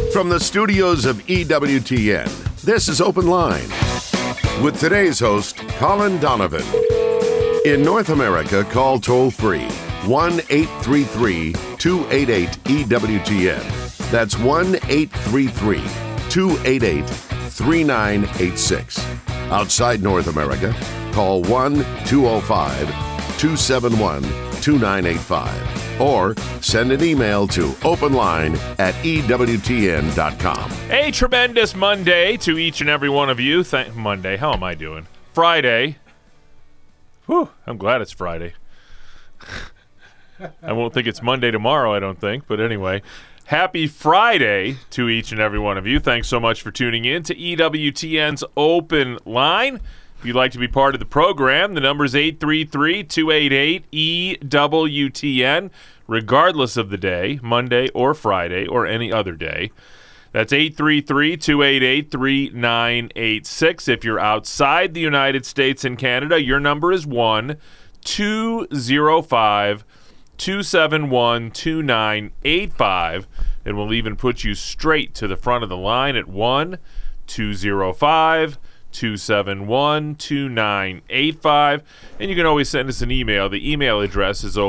From the studios of EWTN, this is Open Line with today's host, Colin Donovan. In North America, call toll-free 1-833-288-EWTN. That's 1-833-288-3986. Outside North America, call 1-205-271-2985. Or send an email to openline@ewtn.com. A tremendous Monday to each and every one of you. Monday, how am I doing? Friday. Whew, I'm glad it's Friday. I won't think it's Monday tomorrow, I don't think. But anyway, happy Friday to each and every one of you. Thanks so much for tuning in to EWTN's Open Line. If you'd like to be part of the program, the number is 833-288-EWTN, regardless of the day, Monday or Friday or any other day. That's 833-288-3986. If you're outside the United States and Canada, your number is 1-205-271-2985, and we'll even put you straight to the front of the line at 1-205-271-2985, and you can always send us an email. The email address is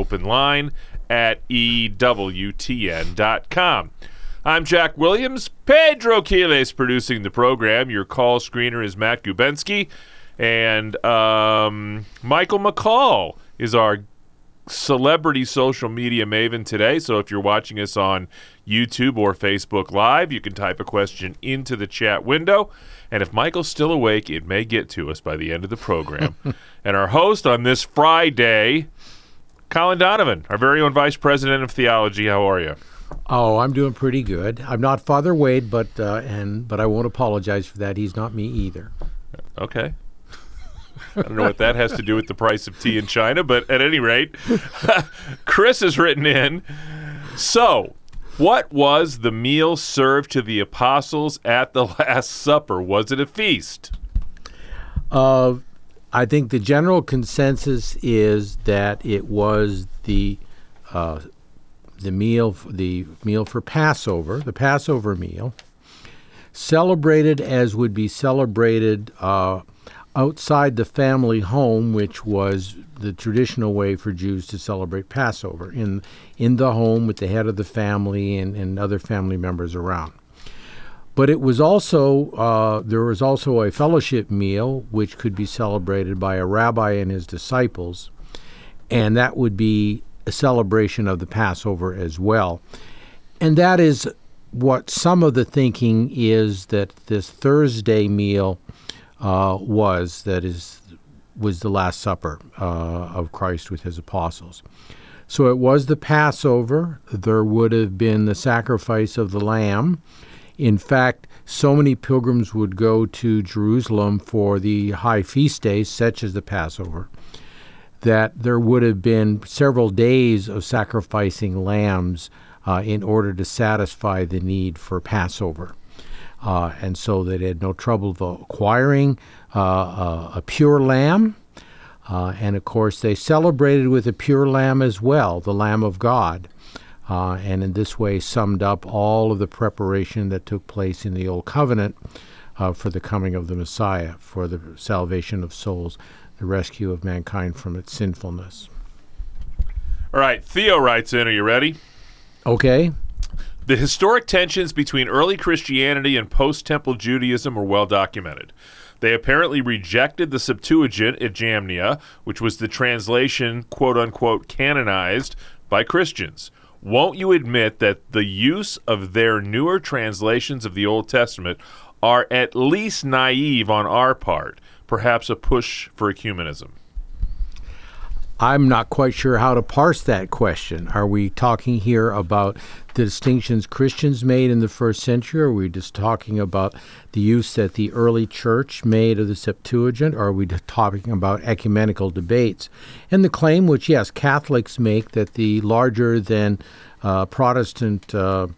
openline@ewtn.com. I'm Jack Williams. Pedro Quiles producing the program. Your call screener is Matt Gubensky, and Michael McCall is our celebrity social media maven today. So if you're watching us on YouTube or Facebook Live, you can type a question into the chat window. And if Michael's still awake, it may get to us by the end of the program. And our host on this Friday, Colin Donovan, our very own Vice President of Theology. How are you? Oh, I'm doing pretty good. I'm not Father Wade, but I won't apologize for that. He's not me either. Okay. I don't know what that has to do with the price of tea in China, but at any rate, Chris has written in. So, what was the meal served to the apostles at the Last Supper? Was it a feast? I think the general consensus is that it was the meal for Passover, the Passover meal, celebrated as would be celebrated outside the family home, which was the traditional way for Jews to celebrate Passover, in the home with the head of the family and other family members around. But it was also there was also a fellowship meal which could be celebrated by a rabbi and his disciples, and that would be a celebration of the Passover as well. And that is what some of the thinking is, that this Thursday meal was the Last Supper of Christ with his apostles. So it was the Passover. There would have been the sacrifice of the lamb. In fact, so many pilgrims would go to Jerusalem for the high feast days, such as the Passover, that there would have been several days of sacrificing lambs in order to satisfy the need for Passover. And so they had no trouble acquiring a pure lamb. And, of course, they celebrated with a pure lamb as well, the Lamb of God. And in this way summed up all of the preparation that took place in the Old Covenant for the coming of the Messiah, for the salvation of souls, the rescue of mankind from its sinfulness. All right, Theo writes in. Are you ready? Okay. The historic tensions between early Christianity and post-temple Judaism were well documented. They apparently rejected the Septuagint at Jamnia, which was the translation, quote-unquote, canonized by Christians. Won't you admit that the use of their newer translations of the Old Testament are at least naive on our part, perhaps a push for ecumenism? I'm not quite sure how to parse that question. Are we talking here about the distinctions Christians made in the first century? Are we just talking about the use that the early church made of the Septuagint? Or are we talking about ecumenical debates? And the claim, which, yes, Catholics make, that the larger than Protestant canon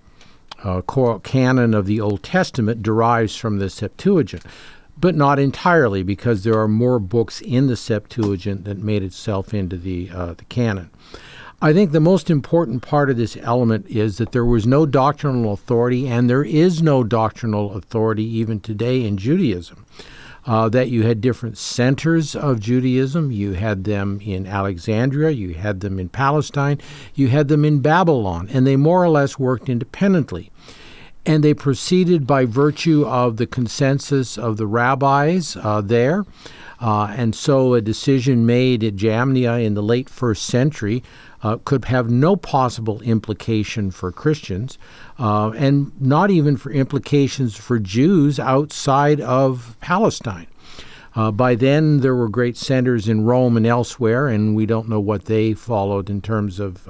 of the Old Testament derives from the Septuagint. But not entirely, because there are more books in the Septuagint that made itself into the canon. I think the most important part of this element is that there was no doctrinal authority, and there is no doctrinal authority even today in Judaism. That you had different centers of Judaism. You had them in Alexandria, you had them in Palestine, you had them in Babylon, and they more or less worked independently. And they proceeded by virtue of the consensus of the rabbis there. And so a decision made at Jamnia in the late 1st century could have no possible implication for Christians, and not even for implications for Jews outside of Palestine. By then, there were great centers in Rome and elsewhere, and we don't know what they followed in terms of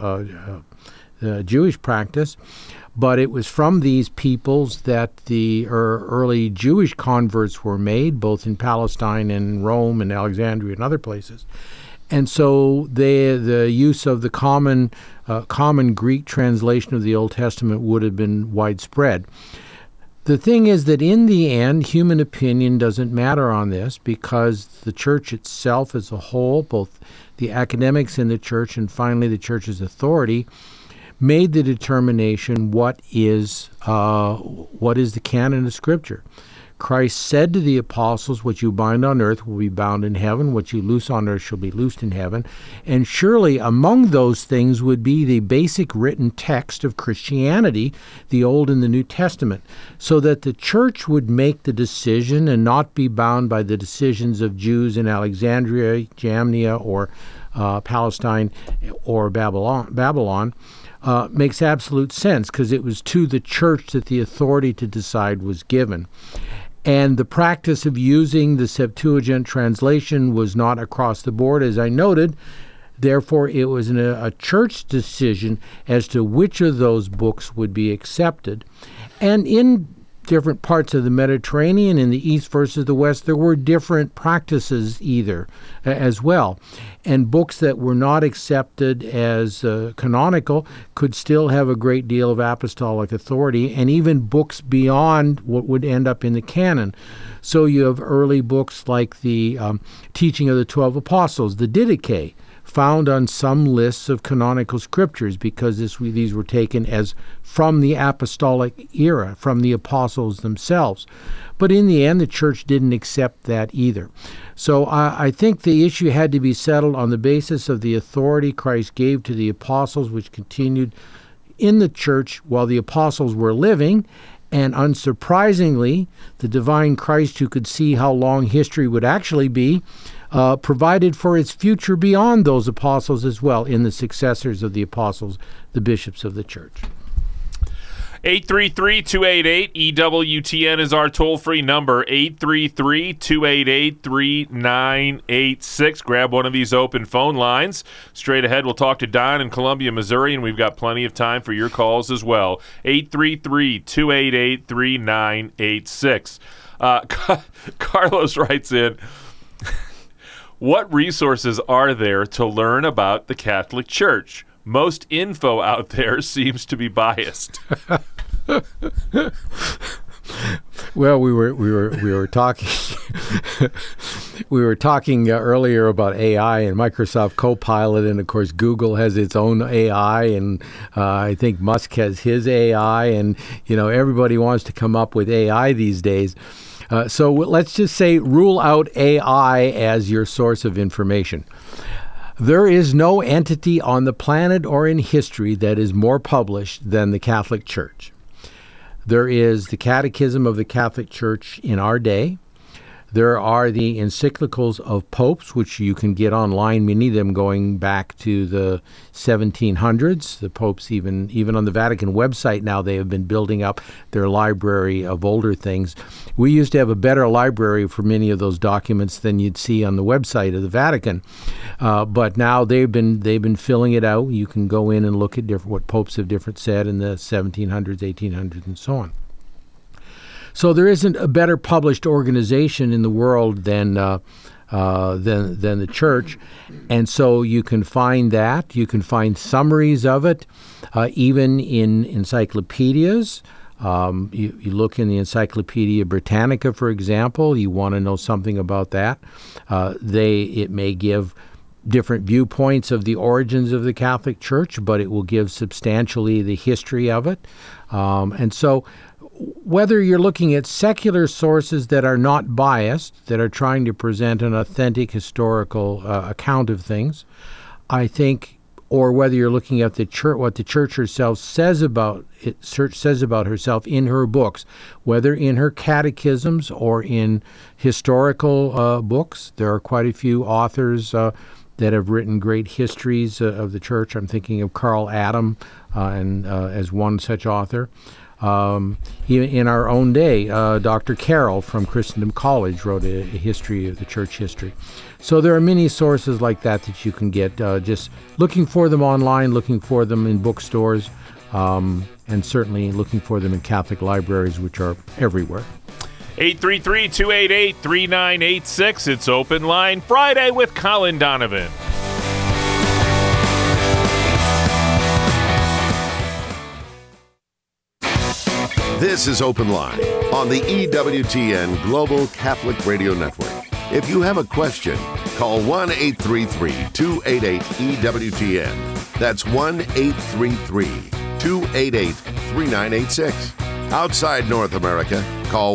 Jewish practice. But it was from these peoples that the early Jewish converts were made, both in Palestine and Rome and Alexandria and other places. And so the use of the common Greek translation of the Old Testament would have been widespread. The thing is that in the end, human opinion doesn't matter on this, because the church itself as a whole, both the academics in the church and finally the church's authority, made the determination what is the canon of Scripture. Christ said to the apostles, what you bind on earth will be bound in heaven, what you loose on earth shall be loosed in heaven. And surely among those things would be the basic written text of Christianity, the Old and the New Testament, so that the church would make the decision and not be bound by the decisions of Jews in Alexandria, Jamnia, or Palestine, or Babylon. Makes absolute sense, because it was to the church that the authority to decide was given. And the practice of using the Septuagint translation was not across the board, as I noted. Therefore, it was a church decision as to which of those books would be accepted. And in different parts of the Mediterranean, in the East versus the West, there were different practices as well. And books that were not accepted as canonical could still have a great deal of apostolic authority, and even books beyond what would end up in the canon. So you have early books like the Teaching of the 12 Apostles, the Didache, found on some lists of canonical scriptures, because these were taken as from the apostolic era, from the apostles themselves. But in the end, the church didn't accept that either. So I think the issue had to be settled on the basis of the authority Christ gave to the apostles, which continued in the church while the apostles were living. And unsurprisingly, the divine Christ, who could see how long history would actually be, provided for its future beyond those apostles as well, in the successors of the apostles, the bishops of the church. 833-288-EWTN is our toll-free number, 833-288-3986. Grab one of these open phone lines. Straight ahead, we'll talk to Don in Columbia, Missouri, and we've got plenty of time for your calls as well. 833-288-3986. Carlos writes in, what resources are there to learn about the Catholic Church? Most info out there seems to be biased. Well, we were talking earlier about AI and Microsoft Copilot, and of course Google has its own AI, and I think Musk has his AI, and everybody wants to come up with AI these days. So let's just say rule out AI as your source of information. There is no entity on the planet or in history that is more published than the Catholic Church. There is the Catechism of the Catholic Church in our day. There are the encyclicals of popes, which you can get online, many of them going back to the 1700s. The popes, even on the Vatican website now, they have been building up their library of older things. We used to have a better library for many of those documents than you'd see on the website of the Vatican. But now they've been filling it out. You can go in and look at what popes have said in the 1700s, 1800s, and so on. So there isn't a better published organization in the world than the church, and so you can find that. You can find summaries of it, even in encyclopedias. You look in the Encyclopedia Britannica, for example. You want to know something about that. It may give different viewpoints of the origins of the Catholic Church, but it will give substantially the history of it. And so whether you're looking at secular sources that are not biased, that are trying to present an authentic historical account of things, I think, or whether you're looking at the church, what the church herself says about herself in her books, whether in her catechisms or in historical books. There are quite a few authors that have written great histories of the church. I'm thinking of Carl Adam as one such author. In our own day, Dr. Carroll from Christendom College wrote a history of the church history. So there are many sources like that you can get, just looking for them online, looking for them in bookstores, and certainly looking for them in Catholic libraries, which are everywhere. 833-288-3986. It's Open Line Friday with Colin Donovan. This is Open Line on the EWTN Global Catholic Radio Network. If you have a question, call 1-833-288-EWTN. That's 1-833-288-3986. Outside North America, call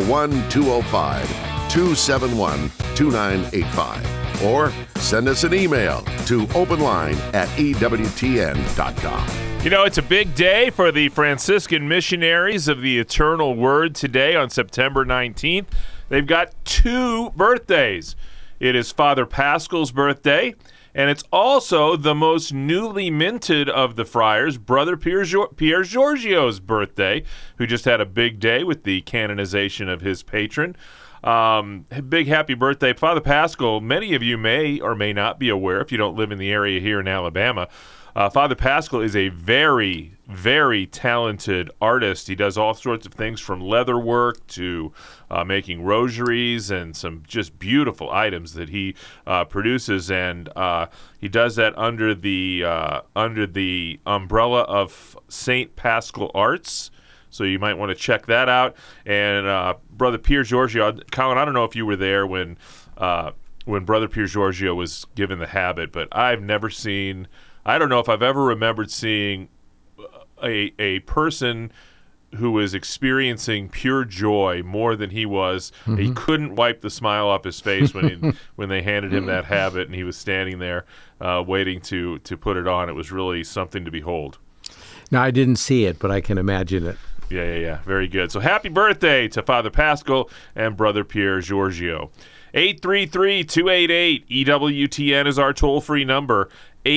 1-205-271-2985. Or send us an email to openline@EWTN.com. You know, it's a big day for the Franciscan Missionaries of the Eternal Word today on September 19th. They've got 2 birthdays. It is Father Paschal's birthday, and it's also the most newly minted of the friars, Brother Pier Giorgio's birthday, who just had a big day with the canonization of his patron. Big happy birthday, Father Paschal. Many of you may or may not be aware, if you don't live in the area here in Alabama, Father Paschal is a very, very talented artist. He does all sorts of things from leather work to making rosaries and some just beautiful items that he produces. And he does that under the umbrella of St. Paschal Arts. So you might want to check that out. And Brother Pier Giorgio, Colin, I don't know if you were there when Brother Pier Giorgio was given the habit, but I don't know if I've ever remembered seeing a person who was experiencing pure joy more than he was. Mm-hmm. He couldn't wipe the smile off his face when they handed him that habit, and he was standing there waiting to put it on. It was really something to behold. Now, I didn't see it, but I can imagine it. Yeah. Very good. So happy birthday to Father Paschal and Brother Pier Giorgio. 833-288-EWTN is our toll-free number.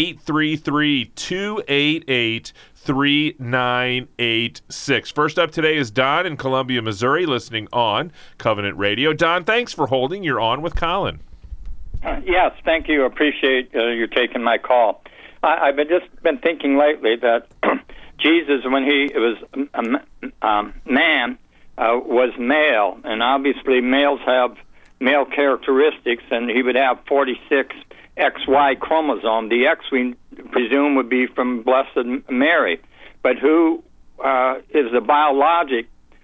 833-288-3986. First up today is Don in Columbia, Missouri, listening on Covenant Radio. Don, thanks for holding. You're on with Colin. Yes, thank you. Appreciate you taking my call. I've just been thinking lately that Jesus, when he was a man, was male, and obviously males have male characteristics, and he would have 46 XY chromosome. The X, we presume, would be from Blessed Mary. But who is the biologic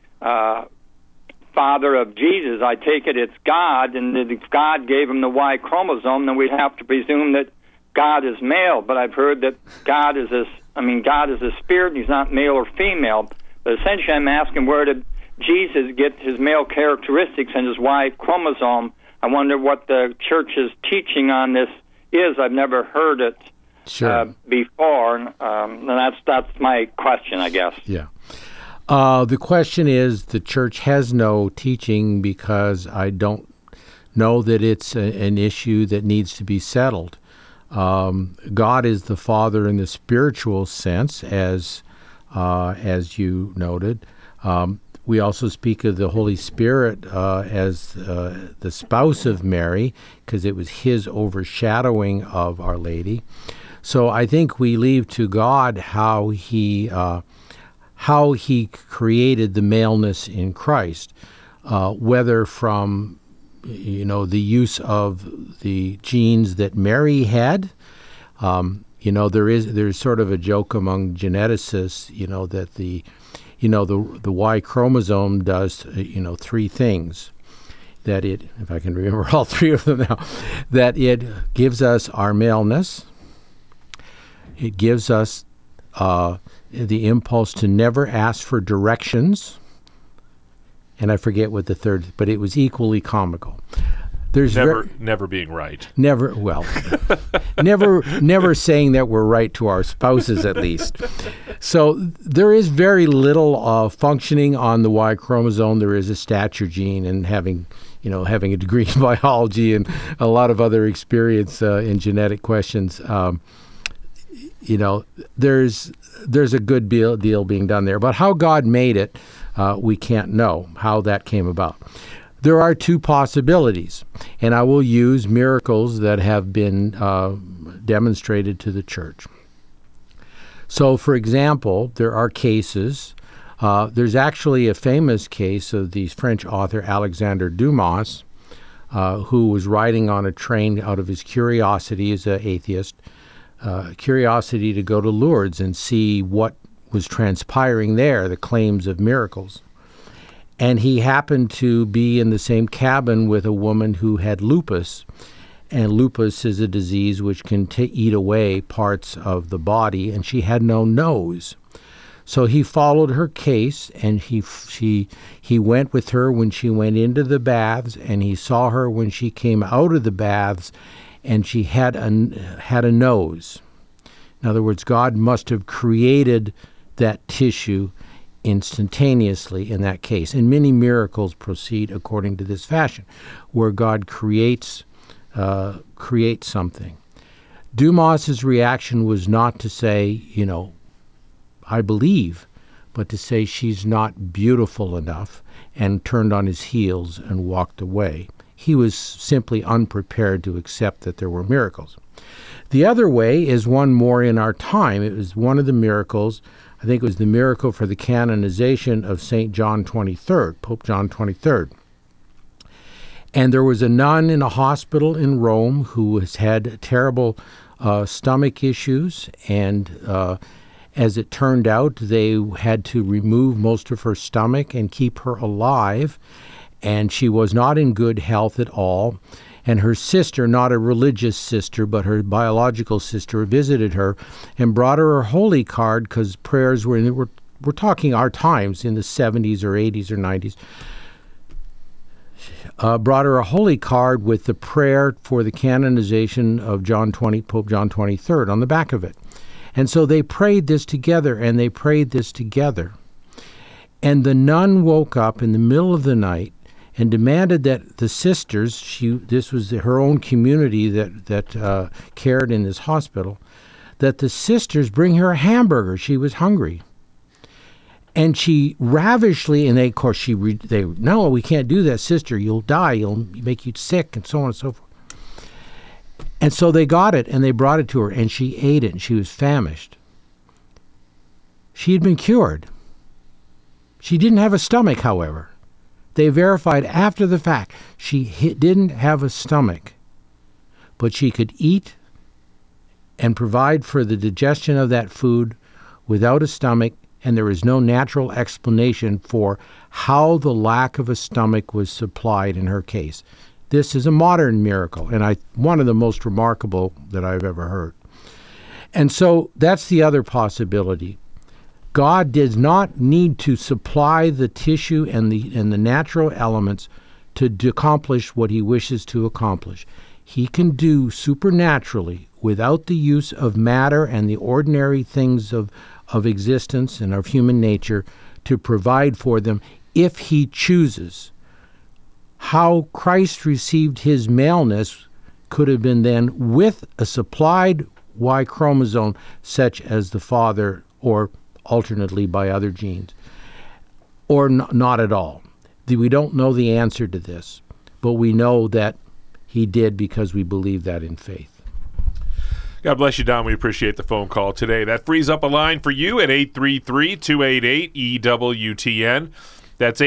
father of Jesus? I take it it's God, and if God gave him the Y chromosome, then we'd have to presume that God is male. But I've heard that God is a spirit, and he's not male or female. But essentially I'm asking, where did Jesus get his male characteristics and his Y chromosome? I wonder what the church's teaching on this is. I've never heard it before, and that's my question, I guess. Yeah. The question is, the church has no teaching because I don't know that it's an issue that needs to be settled. God is the Father in the spiritual sense, as you noted. We also speak of the Holy Spirit as the spouse of Mary, because it was his overshadowing of Our Lady. So I think we leave to God how he created the maleness in Christ, whether from the use of the genes that Mary had. There's sort of a joke among geneticists, that the Y chromosome does, 3 things. that it, if I can remember all three of them now, that it gives us our maleness. It gives us the impulse to never ask for directions. And I forget what the third, but it was equally comical. There's never being right. Never saying that we're right to our spouses, at least. So there is very little functioning on the Y chromosome. There is a stature gene, and having a degree in biology and a lot of other experience in genetic questions, there's a good deal being done there. But how God made it, we can't know how that came about. There are two possibilities, and I will use miracles that have been demonstrated to the church. So, for example, there are cases. There's actually a famous case of the French author Alexandre Dumas, who was riding on a train out of his curiosity as an atheist, curiosity to go to Lourdes and see what was transpiring there, the claims of miracles. And he happened to be in the same cabin with a woman who had lupus. And lupus is a disease which can eat away parts of the body, and she had no nose. So he followed her case, and he went with her when she went into the baths, and he saw her when she came out of the baths, and she had a nose. In other words, God must have created that tissue instantaneously in that case. And many miracles proceed according to this fashion, where God creates something. Dumas's reaction was not to say, I believe, but to say she's not beautiful enough, and turned on his heels and walked away. He was simply unprepared to accept that there were miracles. The other way is one more in our time. It was one of the miracles, I think it was the miracle for the canonization of St. John XXIII, Pope John XXIII. And there was a nun in a hospital in Rome who has had terrible stomach issues, and as it turned out, they had to remove most of her stomach and keep her alive, and she was not in good health at all. And her sister, not a religious sister, but her biological sister, visited her and brought her a holy card, because prayers we're talking our times in the 70s or 80s or 90s. Brought her a holy card with the prayer for the canonization of Pope John XXIII on the back of it. And so they prayed this together, and they prayed this together. And the nun woke up in the middle of the night and demanded that the sisters, this was her own community that cared in this hospital, that the sisters bring her a hamburger. She was hungry. And she ravishly, and they, of course, no, we can't do that, sister. You'll die. You'll make you sick, and so on and so forth. And so they got it, and they brought it to her, and she ate it, and she was famished. She had been cured. She didn't have a stomach, however. They verified after the fact she didn't have a stomach, but she could eat and provide for the digestion of that food without a stomach, and there is no natural explanation for how the lack of a stomach was supplied in her case. This is a modern miracle, and one of the most remarkable that I've ever heard. And so that's the other possibility. God does not need to supply the tissue and the natural elements to accomplish what he wishes to accomplish. He can do supernaturally, without the use of matter and the ordinary things of existence and of human nature, to provide for them if he chooses. How Christ received his maleness could have been then with a supplied Y chromosome, such as the father, or alternately by other genes, or not at all. We don't know the answer to this, but we know that he did because we believe that in faith. God bless you, Don. We appreciate the phone call today. That frees up a line for you at 833-288-EWTN. That's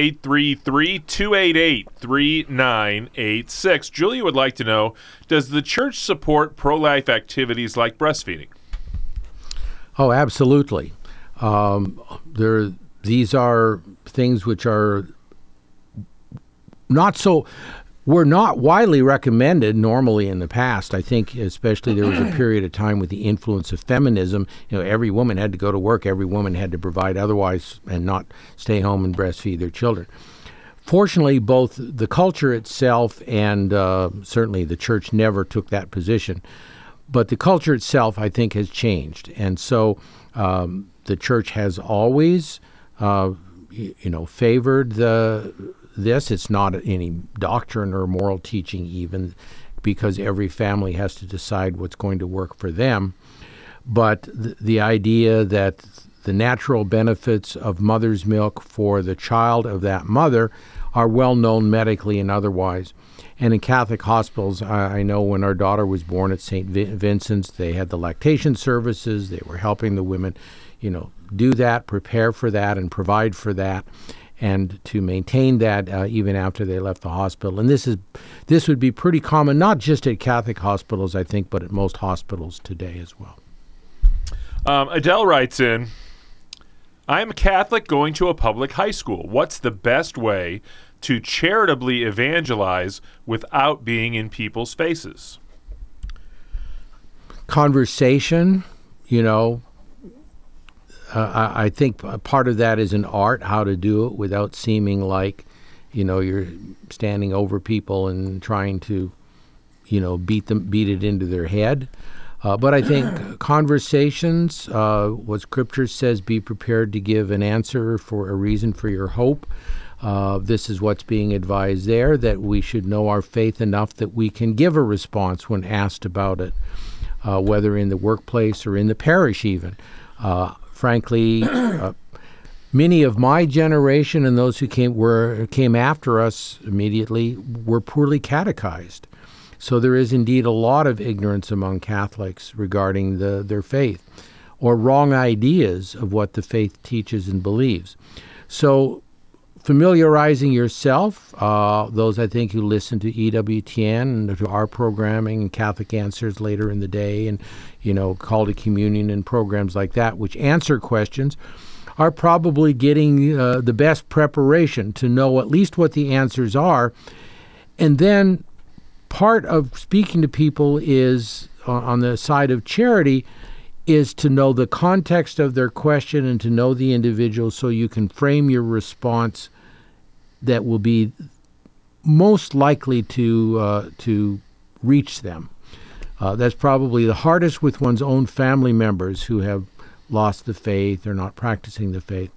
833-288-3986. Julia would like to know, does the church support pro-life activities like breastfeeding? Oh, absolutely. These are things which are not so. were not widely recommended normally in the past. I think especially there was a period of time with the influence of feminism. Every woman had to go to work, every woman had to provide otherwise and not stay home and breastfeed their children. Fortunately, both the culture itself and certainly the church never took that position. But the culture itself, I think, has changed. And so the church has always, favored this. It's not any doctrine or moral teaching even, because every family has to decide what's going to work for them. But the idea that the natural benefits of mother's milk for the child of that mother are well known medically and otherwise. And in Catholic hospitals, I know when our daughter was born at St. Vincent's, they had the lactation services. They were helping the women, do that, prepare for that, and provide for that, and to maintain that even after they left the hospital. And this would be pretty common, not just at Catholic hospitals, I think, but at most hospitals today as well. Adele writes in, I'm a Catholic going to a public high school. What's the best way to charitably evangelize without being in people's faces? Conversation, I think part of that is an art, how to do it without seeming like, you're standing over people and trying to, beat it into their head. But I think conversations, what Scripture says, be prepared to give an answer for a reason for your hope. This is what's being advised there, that we should know our faith enough that we can give a response when asked about it, whether in the workplace or in the parish even. Frankly, many of my generation and those who came after us immediately were poorly catechized. So there is indeed a lot of ignorance among Catholics regarding their faith, or wrong ideas of what the faith teaches and believes. So familiarizing yourself, those I think who listen to EWTN and to our programming and Catholic Answers later in the day, and Call to Communion and programs like that, which answer questions, are probably getting the best preparation to know at least what the answers are. And then part of speaking to people is, on the side of charity, is to know the context of their question and to know the individual so you can frame your response that will be most likely to reach them. That's probably the hardest with one's own family members who have lost the faith or not practicing the faith.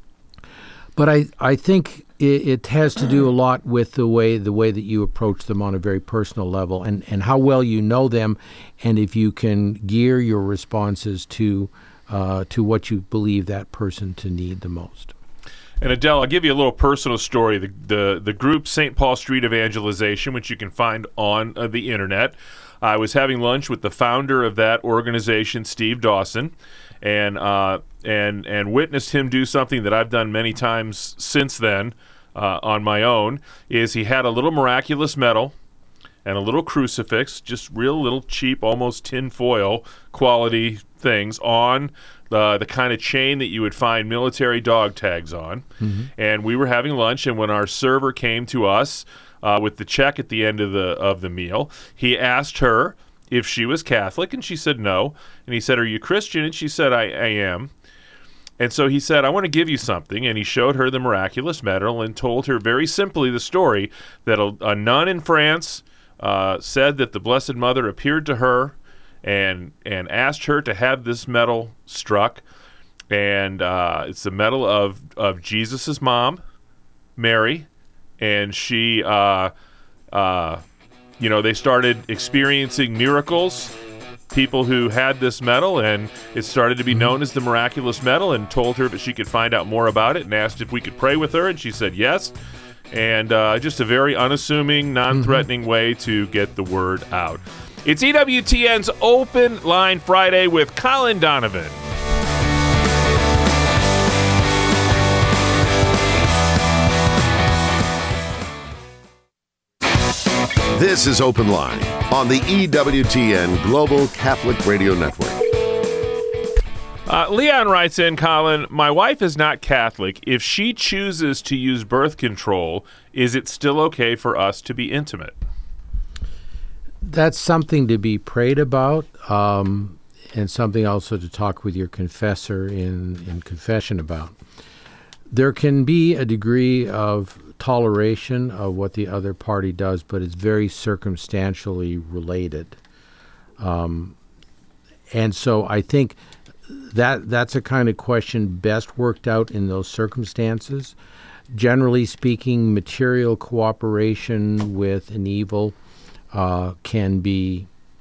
But I think it has to do a lot with the way that you approach them on a very personal level, and how well you know them, and if you can gear your responses to what you believe that person to need the most. And Adele, I'll give you a little personal story. The group St. Paul Street Evangelization, which you can find on the internet, I was having lunch with the founder of that organization, Steve Dawson, and witnessed him do something that I've done many times since then on my own. Is he had a little miraculous medal and a little crucifix, just real little cheap, almost tinfoil quality things on the kind of chain that you would find military dog tags on. Mm-hmm. And we were having lunch, and when our server came to us with the check at the end of the meal, he asked her if she was Catholic, and she said no. And he said, "Are you Christian?" And she said, I am. And so he said, "I want to give you something." And he showed her the miraculous medal and told her very simply the story that a nun in France said that the Blessed Mother appeared to her and asked her to have this medal struck. And it's the medal of Jesus' mom, Mary. And she, they started experiencing miracles, people who had this medal, and it started to be known as the miraculous medal, and told her that she could find out more about it and asked if we could pray with her, and she said yes. And just a very unassuming, non-threatening way to get the word out. It's EWTN's Open Line Friday with Colin Donovan. This is Open Line on the EWTN Global Catholic Radio Network. Leon writes in, Colin, my wife is not Catholic. If she chooses to use birth control, is it still okay for us to be intimate? That's something to be prayed about, and something also to talk with your confessor in confession about. There can be a degree of toleration of what the other party does, but it's very circumstantially related. And so I think that's a kind of question best worked out in those circumstances. Generally speaking, material cooperation with an evil can be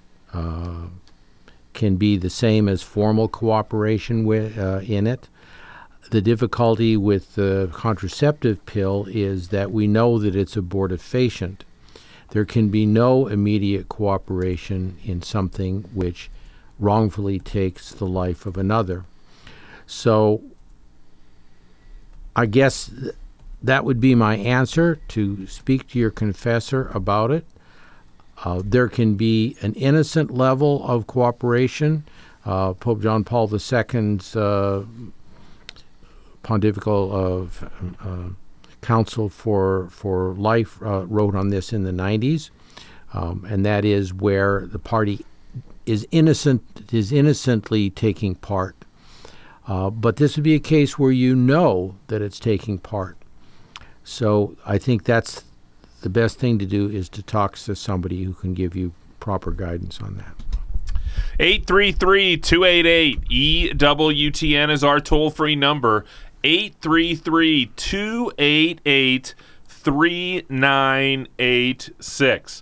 the same as formal cooperation with in it. The difficulty with the contraceptive pill is that we know that it's abortifacient. There can be no immediate cooperation in something which wrongfully takes the life of another. So I guess that would be my answer, to speak to your confessor about it. There can be an innocent level of cooperation. Pope John Paul II's Pontifical Council for Life wrote on this in the 90s, and that is where the party is innocently taking part. But this would be a case where you know that it's taking part. So I think that's the best thing to do, is to talk to somebody who can give you proper guidance on that. 833-288-EWTN is our toll-free number. 833-288-3986.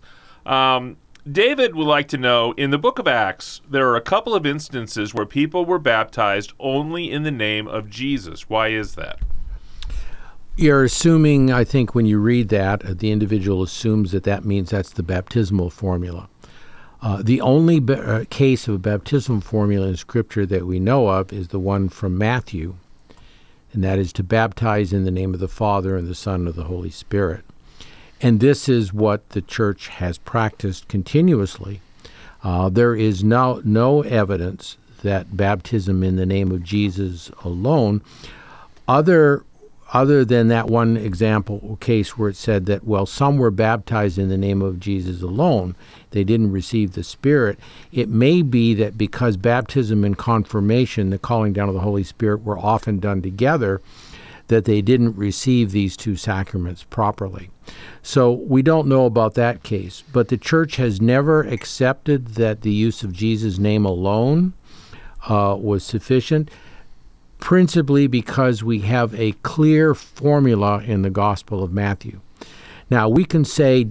David would like to know, in the book of Acts, there are a couple of instances where people were baptized only in the name of Jesus. Why is that? You're assuming, I think, when you read that, the individual assumes that means that's the baptismal formula. The only case of a baptismal formula in Scripture that we know of is the one from Matthew, and that is to baptize in the name of the Father and the Son and of the Holy Spirit. And this is what the Church has practiced continuously. There is no evidence that baptism in the name of Jesus alone, other than that one example case where it said that, well, some were baptized in the name of Jesus alone, they didn't receive the Spirit. It may be that because baptism and confirmation, the calling down of the Holy Spirit, were often done together, that they didn't receive these two sacraments properly. So we don't know about that case, but the Church has never accepted that the use of Jesus' name alone was sufficient, principally because we have a clear formula in the Gospel of Matthew. Now, we can say,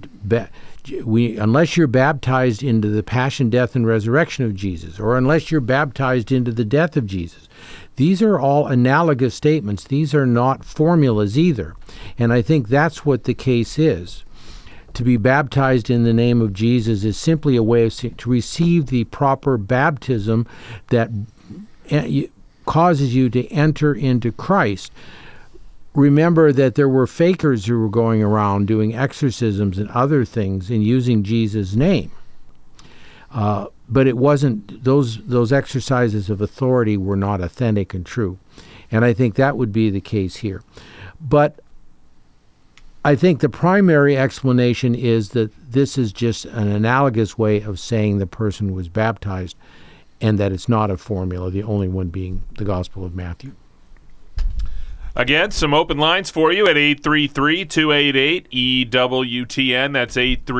unless you're baptized into the passion, death, and resurrection of Jesus, or unless you're baptized into the death of Jesus, these are all analogous statements. These are not formulas either. And I think that's what the case is. To be baptized in the name of Jesus is simply a way to receive the proper baptism that causes you to enter into Christ. Remember that there were fakers who were going around doing exorcisms and other things and using Jesus' name. But it wasn't, those exercises of authority were not authentic and true. And I think that would be the case here. But I think the primary explanation is that this is just an analogous way of saying the person was baptized, and that it's not a formula, the only one being the Gospel of Matthew. Again, some open lines for you at 833-288-EWTN. That's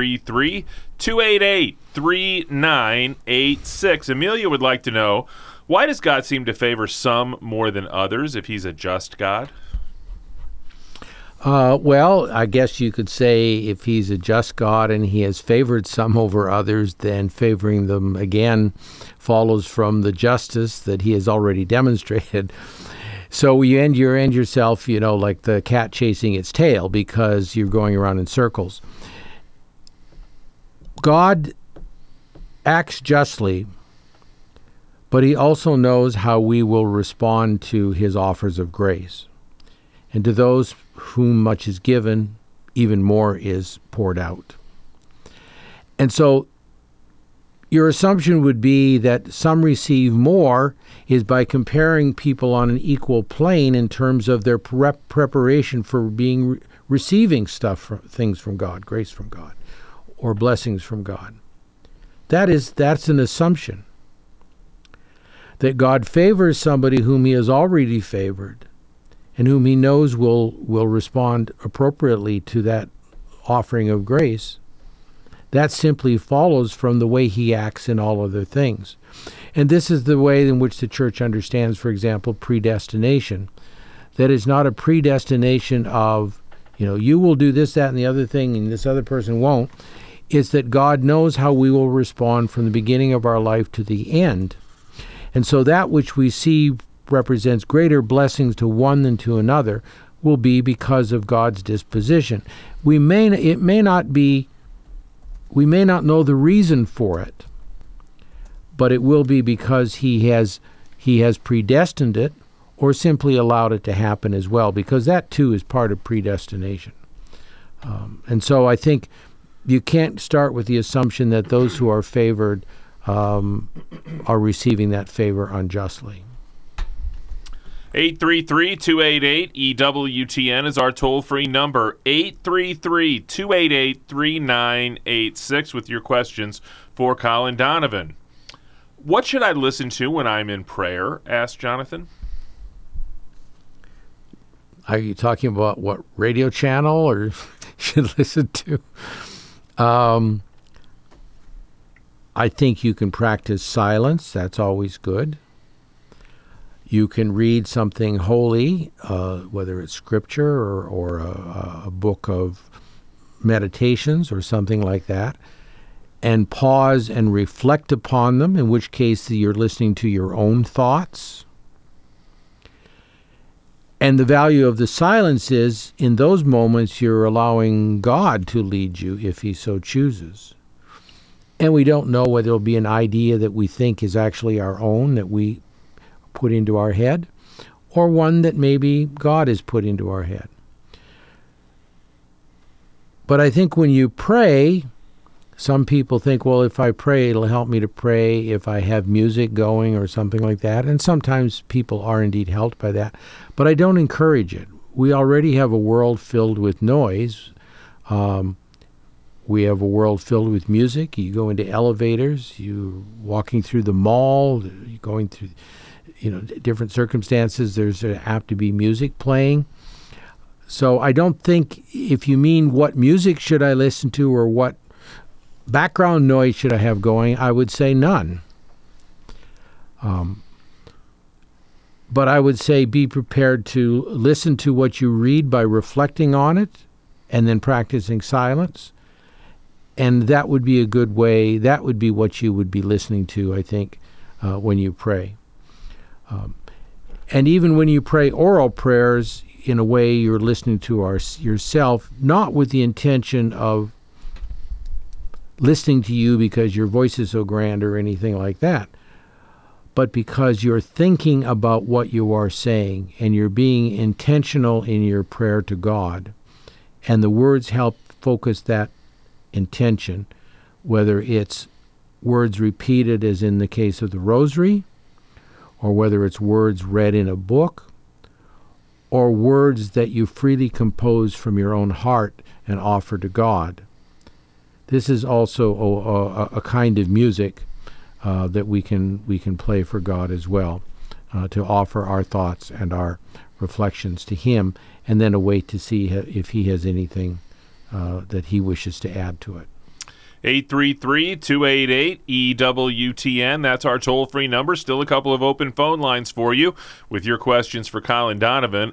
833-288-3986. Amelia would like to know, why does God seem to favor some more than others if he's a just God? Well, I guess you could say if he's a just God and he has favored some over others, then favoring them again follows from the justice that he has already demonstrated. So you end yourself, like the cat chasing its tail, because you're going around in circles. God acts justly, but he also knows how we will respond to his offers of grace. And to those whom much is given, even more is poured out. And so your assumption would be that some receive more is by comparing people on an equal plane in terms of their preparation for receiving things from God, grace from God, or blessings from God. That's an assumption. That God favors somebody whom he has already favored and whom he knows will respond appropriately to that offering of grace. That simply follows from the way he acts in all other things. And this is the way in which the church understands, for example, predestination. That is not a predestination of, you will do this, that, and the other thing, and this other person won't. It's that God knows how we will respond from the beginning of our life to the end. And so that which we see represents greater blessings to one than to another will be because of God's disposition. We may not know the reason for it, but it will be because he has predestined it or simply allowed it to happen as well, because that too is part of predestination. And so I think you can't start with the assumption that those who are favored are receiving that favor unjustly. 833-288-EWTN is our toll-free number, 833-288-3986, with your questions for Colin Donovan. What should I listen to when I'm in prayer? Asked Jonathan. Are you talking about what radio channel or should listen to? I think you can practice silence. That's always good. You can read something holy, whether it's scripture or a book of meditations or something like that, and pause and reflect upon them, in which case you're listening to your own thoughts. And the value of the silence is, in those moments, you're allowing God to lead you if he so chooses. And we don't know whether it'll be an idea that we think is actually our own, that we put into our head, or one that maybe God has put into our head. But I think when you pray, some people think, well, if I pray, it'll help me to pray if I have music going or something like that. And sometimes people are indeed helped by that. But I don't encourage it. We already have a world filled with noise. We have a world filled with music. You go into elevators, you're walking through the mall, you're going through different circumstances, there's apt to be music playing. So I don't think, if you mean what music should I listen to or what background noise should I have going, I would say none. But I would say be prepared to listen to what you read by reflecting on it and then practicing silence. And that would be a good way, that would be what you would be listening to, I think, when you pray. And even when you pray oral prayers, in a way you're listening to yourself, not with the intention of listening to you because your voice is so grand or anything like that, but because you're thinking about what you are saying and you're being intentional in your prayer to God. And the words help focus that intention, whether it's words repeated as in the case of the rosary, or whether it's words read in a book, or words that you freely compose from your own heart and offer to God. This is also a kind of music that we can play for God as well, to offer our thoughts and our reflections to him, and then await to see if he has anything that he wishes to add to it. 833-288-EWTN. That's our toll-free number. Still a couple of open phone lines for you with your questions for Colin Donovan.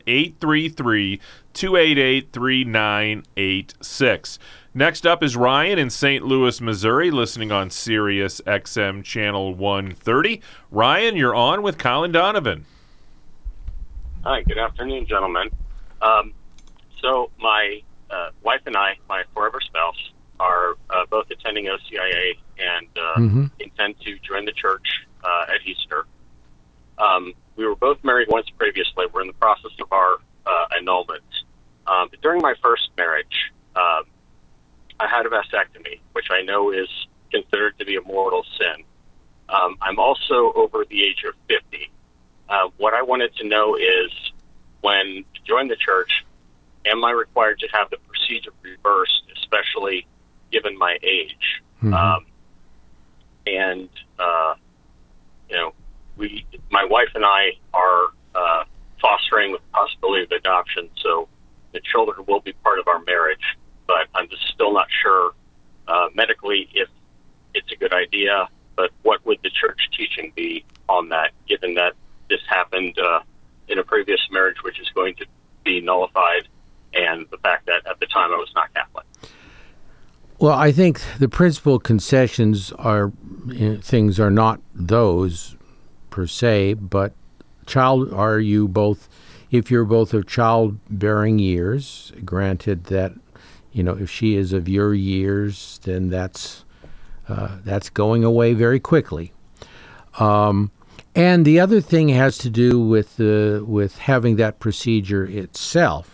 833-288-3986. Next up is Ryan in St. Louis, Missouri, listening on Sirius XM Channel 130. Ryan, you're on with Colin Donovan. Hi, good afternoon, gentlemen. So my wife and I, my forever spouse, are both attending OCIA and intend to join the church at Easter. We were both married once previously. We're in the process of our annulment. But during my first marriage, I had a vasectomy, which I know is considered to be a mortal sin. I'm also over the age of 50. What I wanted to know is, when to join the church, am I required to have the procedure reversed, especially given my age? Mm-hmm. My wife and I are fostering with the possibility of adoption, so the children will be part of our marriage. But I'm just still not sure medically if it's a good idea. But what would the church teaching be on that, given that this happened in a previous marriage, which is going to be nullified, and the fact that at the time I was not Catholic? Well, I think the principal concessions are things are not those per se, but are you both, if you're both of childbearing years, granted that, if she is of your years, then that's going away very quickly. And the other thing has to do with having that procedure itself.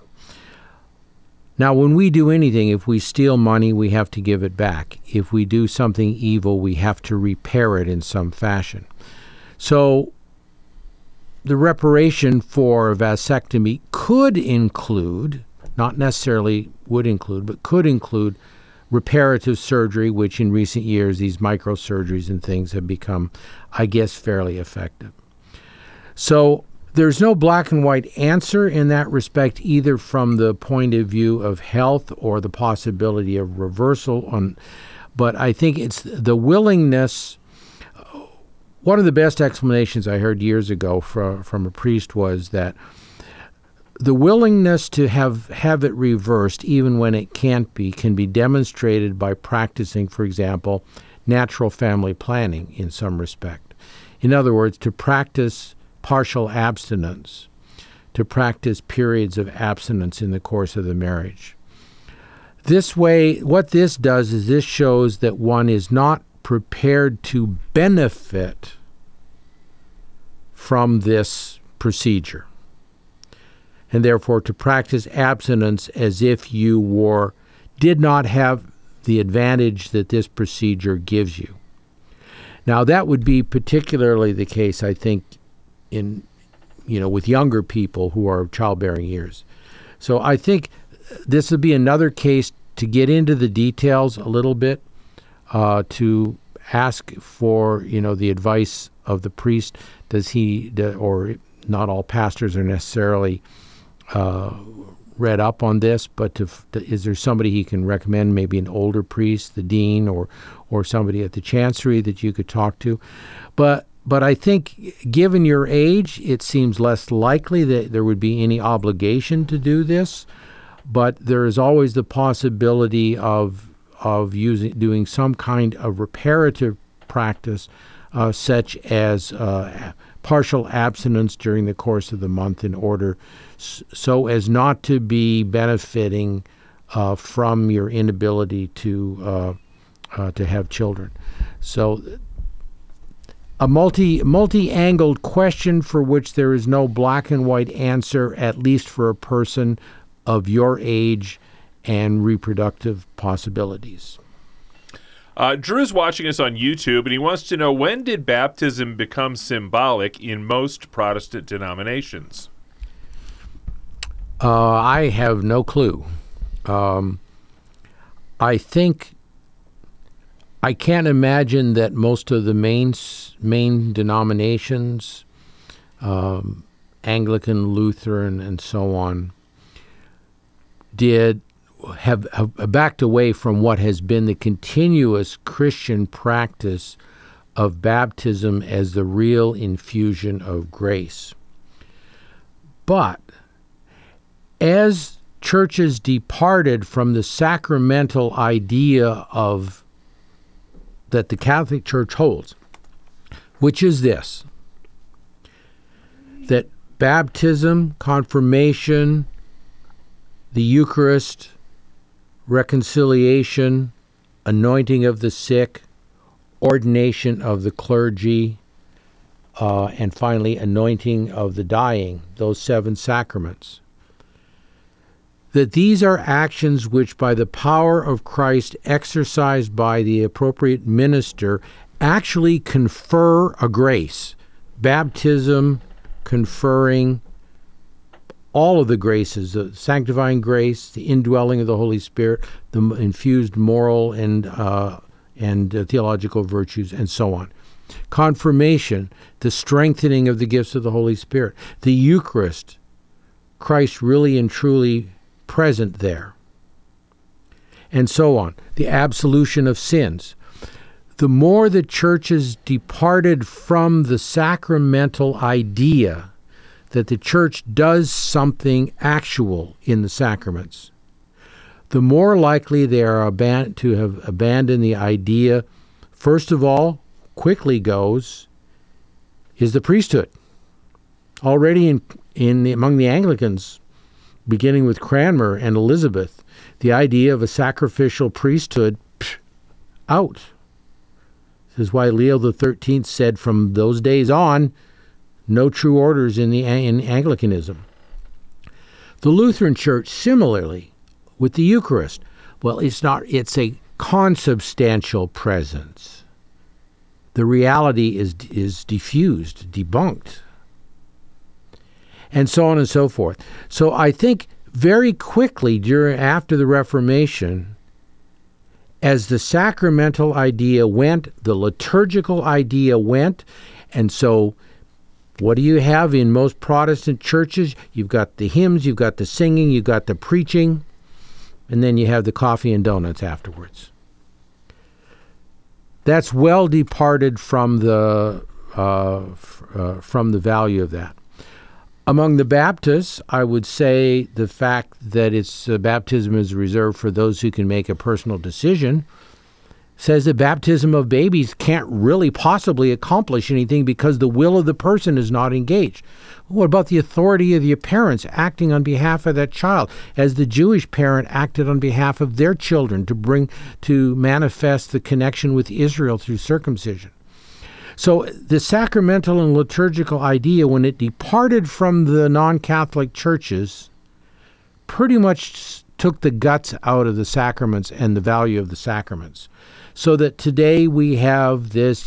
Now, when we do anything, if we steal money, we have to give it back. If we do something evil, we have to repair it in some fashion. So the reparation for a vasectomy could include, not necessarily would include, but could include reparative surgery, which in recent years, these microsurgeries and things have become, I guess, fairly effective. So there's no black and white answer in that respect, either from the point of view of health or the possibility of reversal. But I think it's the willingness. One of the best explanations I heard years ago from a priest was that the willingness to have it reversed, even when it can't be, can be demonstrated by practicing, for example, natural family planning in some respect. In other words, to practice partial abstinence, to practice periods of abstinence in the course of the marriage. This way, what this does is this shows that one is not prepared to benefit from this procedure, and therefore to practice abstinence as if you did not have the advantage that this procedure gives you. Now, that would be particularly the case, I think, with younger people who are of childbearing years. So I think this would be another case to get into the details a little bit, to ask for, the advice of the priest. Or not all pastors are necessarily read up on this, but is there somebody he can recommend, maybe an older priest, the dean, or somebody at the chancery that you could talk to? But I think, given your age, it seems less likely that there would be any obligation to do this. But there is always the possibility of doing some kind of reparative practice, such as partial abstinence during the course of the month, in order so as not to be benefiting from your inability to have children. So, a multi-angled question for which there is no black and white answer, at least for a person of your age and reproductive possibilities. Drew's watching us on YouTube, and he wants to know, when did baptism become symbolic in most Protestant denominations? I have no clue. I think I can't imagine that most of the main denominations, Anglican, Lutheran, and so on, have backed away from what has been the continuous Christian practice of baptism as the real infusion of grace. But as churches departed from the sacramental idea that the Catholic Church holds, which is this, that baptism, confirmation, the Eucharist, reconciliation, anointing of the sick, ordination of the clergy, and finally anointing of the dying, those 7 sacraments, that these are actions which by the power of Christ exercised by the appropriate minister actually confer a grace. Baptism, conferring all of the graces, the sanctifying grace, the indwelling of the Holy Spirit, the infused moral and theological virtues, and so on. Confirmation, the strengthening of the gifts of the Holy Spirit. The Eucharist, Christ really and truly present there. And so on. The absolution of sins. The more the churches departed from the sacramental idea that the church does something actual in the sacraments, the more likely they are to have abandoned the idea, first of all, quickly goes, is the priesthood. Already among the Anglicans, beginning with Cranmer and Elizabeth, the idea of a sacrificial priesthood, out. This is why Leo XIII said from those days on, no true orders in Anglicanism. The Lutheran Church, similarly, with the Eucharist, well, it's a consubstantial presence. The reality is diffused, debunked, and so on and so forth. So I think very quickly after the Reformation, as the sacramental idea went, the liturgical idea went, and so what do you have in most Protestant churches? You've got the hymns, you've got the singing, you've got the preaching, and then you have the coffee and donuts afterwards. That's well departed from the value of that. Among the Baptists, I would say the fact that baptism is reserved for those who can make a personal decision says that baptism of babies can't really possibly accomplish anything because the will of the person is not engaged. What about the authority of your parents acting on behalf of that child, as the Jewish parent acted on behalf of their children to manifest the connection with Israel through circumcision? So the sacramental and liturgical idea, when it departed from the non-Catholic churches, pretty much took the guts out of the sacraments and the value of the sacraments. So that today we have this,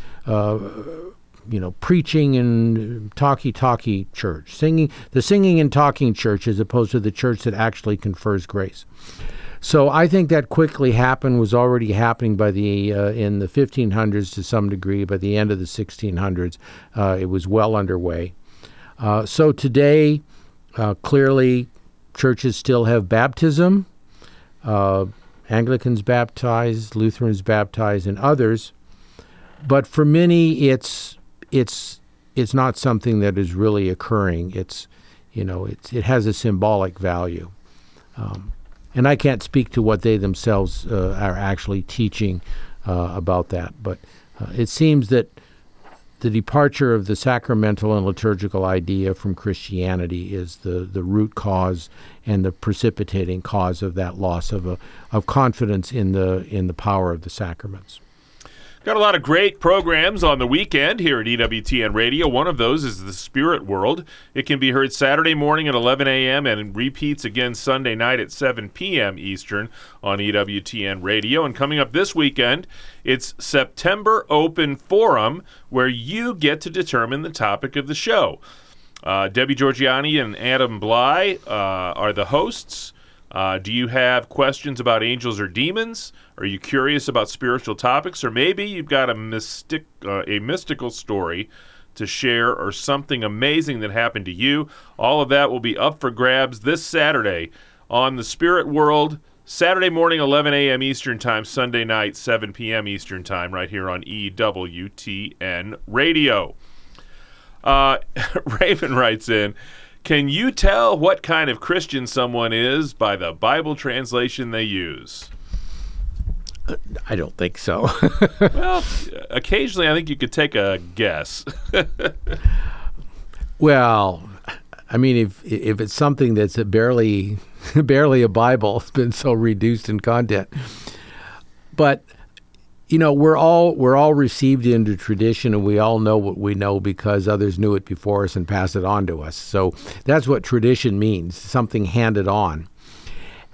preaching and talky church, the singing and talking church, as opposed to the church that actually confers grace. So I think that quickly was already happening in the 1500s to some degree. By the end of the 1600s, it was well underway. So today, clearly, churches still have baptism. Anglicans baptize, Lutherans baptize, and others. But for many, it's not something that is really occurring. It has a symbolic value. And I can't speak to what they themselves are actually teaching about that. But it seems that the departure of the sacramental and liturgical idea from Christianity is the root cause and the precipitating cause of that loss of confidence in the power of the sacraments. Got a lot of great programs on the weekend here at EWTN Radio. One of those is The Spirit World. It can be heard Saturday morning at 11 a.m. and repeats again Sunday night at 7 p.m. Eastern on EWTN Radio. And coming up this weekend, it's September Open Forum, where you get to determine the topic of the show. Debbie Georgiani and Adam Bly are the hosts. Do you have questions about angels or demons? Are you curious about spiritual topics? Or maybe you've got a mystical story to share or something amazing that happened to you. All of that will be up for grabs this Saturday on The Spirit World, Saturday morning, 11 a.m. Eastern Time, Sunday night, 7 p.m. Eastern Time, right here on EWTN Radio. Raven writes in, can you tell what kind of Christian someone is by the Bible translation they use? I don't think so. Well, occasionally I think you could take a guess. Well, I mean, if it's something that's barely a Bible, it's been so reduced in content. But we're all received into tradition, and we all know what we know because others knew it before us and passed it on to us. So that's what tradition means, something handed on.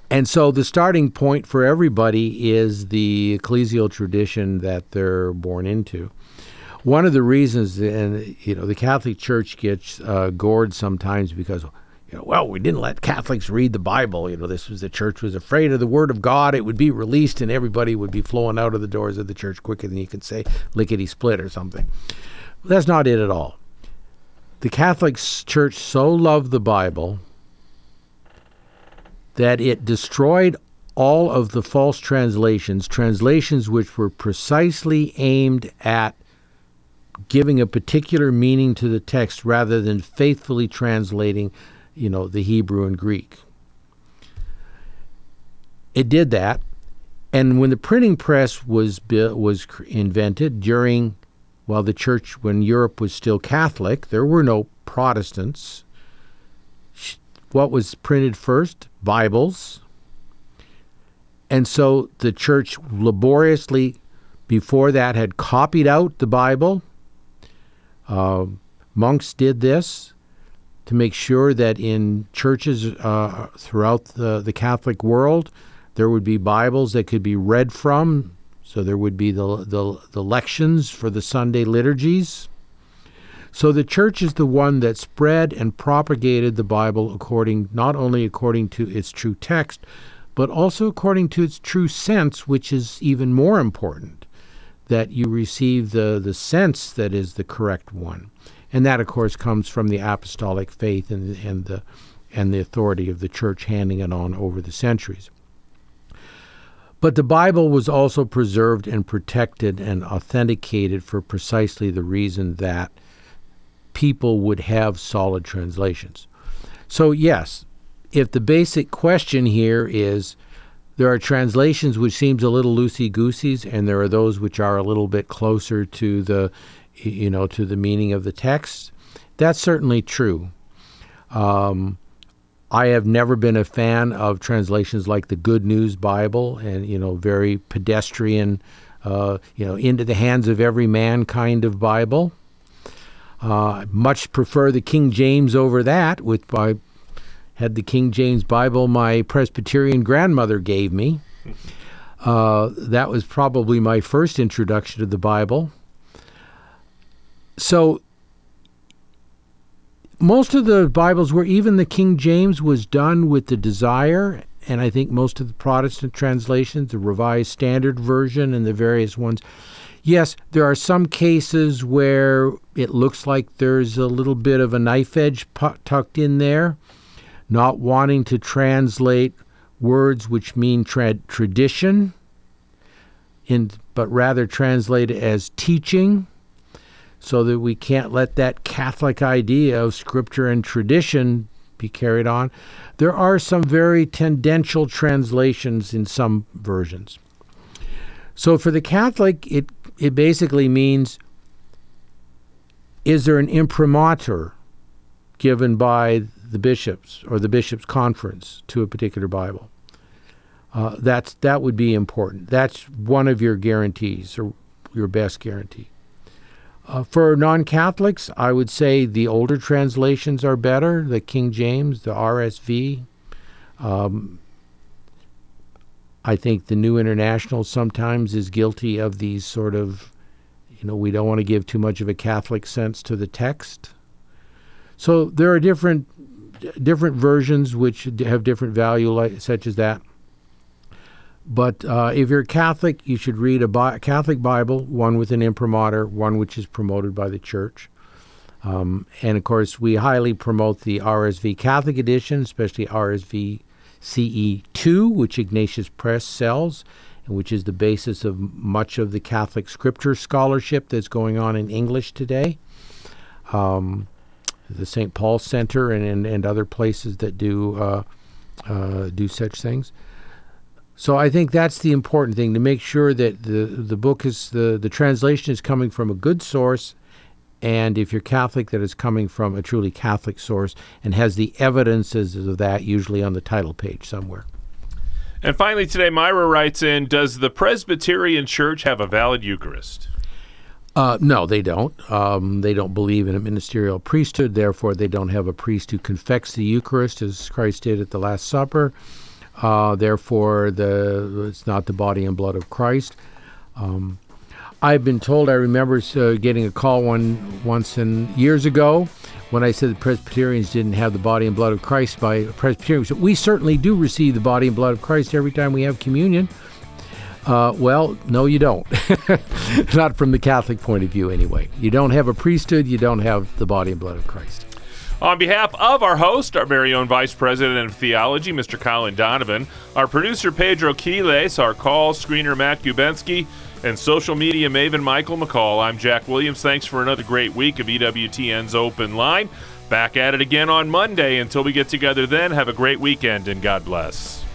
And so the starting point for everybody is the ecclesial tradition that they're born into. One of the reasons, and the Catholic Church gets gored sometimes because, well, we didn't let Catholics read the Bible. The church was afraid of the Word of God. It would be released and everybody would be flowing out of the doors of the church quicker than you could say lickety-split or something. That's not it at all. The Catholic Church so loved the Bible that it destroyed all of the false translations which were precisely aimed at giving a particular meaning to the text rather than faithfully translating, the Hebrew and Greek. It did that, and when the printing press was invented when Europe was still Catholic, there were no Protestants. What was printed first? Bibles. And so the church laboriously, before that, had copied out the Bible. Monks did this to make sure that in churches throughout the Catholic world, there would be Bibles that could be read from. So there would be the lections for the Sunday liturgies. So the church is the one that spread and propagated the Bible not only according to its true text, but also according to its true sense, which is even more important, that you receive the sense that is the correct one. And that, of course, comes from the apostolic faith and the authority of the church handing it on over the centuries. But the Bible was also preserved and protected and authenticated for precisely the reason that people would have solid translations. So yes, if the basic question here is there are translations which seems a little loosey-goosey, and there are those which are a little bit closer to the meaning of the text, that's certainly true. I have never been a fan of translations like the Good News Bible and, very pedestrian, into the hands of every man kind of Bible. I much prefer the King James over that. Had the King James Bible my Presbyterian grandmother gave me. That was probably my first introduction to the Bible. So most of the Bibles where even the King James was done with the desire, and I think most of the Protestant translations, the Revised Standard Version and the various ones, yes, there are some cases where it looks like there's a little bit of a knife edge tucked in there, not wanting to translate words which mean tradition, but rather translate it as teaching, so that we can't let that Catholic idea of Scripture and tradition be carried on. There are some very tendential translations in some versions. So for the Catholic, it basically means, is there an imprimatur given by the bishops or the bishops' conference to a particular Bible? That would be important. That's one of your guarantees, or your best guarantee. For non-Catholics, I would say the older translations are better, the King James, the RSV. I think the New International sometimes is guilty of these sort of, we don't want to give too much of a Catholic sense to the text. So there are different versions which have different value, such as that. But if you're Catholic, you should read a Catholic Bible, one with an imprimatur, one which is promoted by the Church. And, of course, we highly promote the RSV Catholic edition, especially RSV CE2, which Ignatius Press sells, and which is the basis of much of the Catholic Scripture scholarship that's going on in English today. The St. Paul Center and other places that do such things. So I think that's the important thing, to make sure that the book is, the translation is coming from a good source, and if you're Catholic, that it's coming from a truly Catholic source and has the evidences of that usually on the title page somewhere. And finally today, Myra writes in, does the Presbyterian Church have a valid Eucharist? No, they don't. They don't believe in a ministerial priesthood, therefore they don't have a priest who confects the Eucharist as Christ did at the Last Supper. Therefore, it's not the body and blood of Christ. I've been told, I remember getting a call years ago when I said the Presbyterians didn't have the body and blood of Christ by Presbyterians. We certainly do receive the body and blood of Christ every time we have communion. Well, no, you don't. Not from the Catholic point of view, anyway. You don't have a priesthood, you don't have the body and blood of Christ. On behalf of our host, our very own Vice President of Theology, Mr. Colin Donovan, our producer, Pedro Quiles, our call screener, Matt Gubensky, and social media maven, Michael McCall, I'm Jack Williams. Thanks for another great week of EWTN's Open Line. Back at it again on Monday. Until we get together then, have a great weekend and God bless.